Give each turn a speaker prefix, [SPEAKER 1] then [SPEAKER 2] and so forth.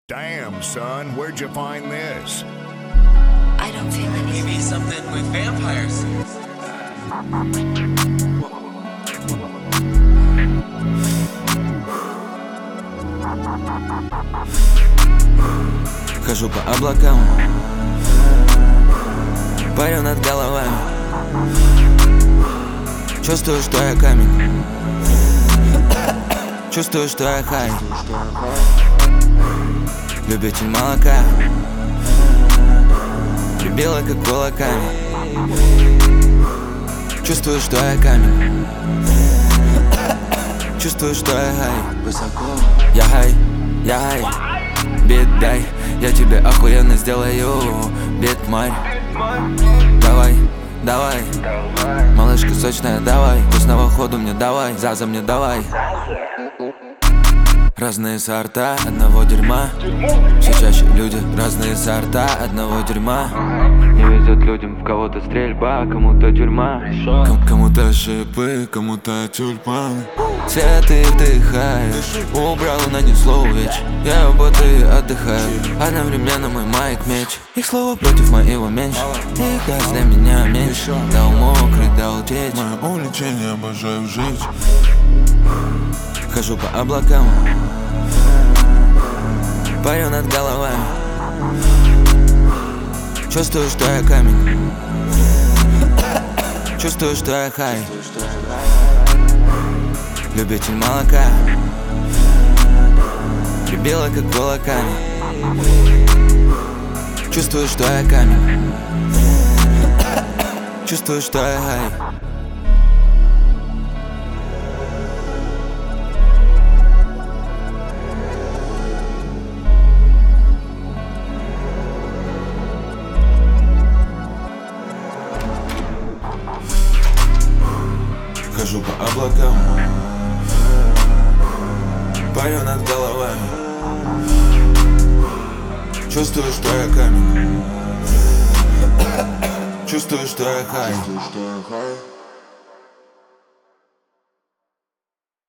[SPEAKER 1] Damn, son, where'd you find this?
[SPEAKER 2] I don't feel anything.
[SPEAKER 3] Maybe something with vampires.
[SPEAKER 4] Хожу по облакам, парю над головами. Чувствую, что я камень. Чувствую, что я хай. Любитель молока, прибила как кулаками. Чувствую, что я камень. Чувствую, что я хай. Я хай, я хай. Бит дай, я тебе охуенно сделаю. Бит марь. Давай, давай. Малышка сочная, давай. Вкусного ходу мне давай, Заза мне давай. Разные сорта одного дерьма. Все чаще люди, разные сорта одного дерьма. Не везет людям, в кого-то стрельба, кому-то тюрьма, кому-то шипы, кому-то тюльпаны. Цветы вдыхаешь, убрал, нанесло увечь. Я работаю и отдыхаю, одновременно мой майк меч. Их слова против моего меньше, их газ для меня меньше. Дал мокрый, дал течь.
[SPEAKER 5] Мое увлечение, обожаю жить.
[SPEAKER 4] Хожу по облакам, парю над головами. Чувствую, что я камень. Чувствую, что я хай. Любитель молока, прибила как кулаками. Чувствую, что я камень. Чувствую, что я хай. Хожу по облакам, парю над головами. Чувствую, что я камень. Чувствую, что я хай.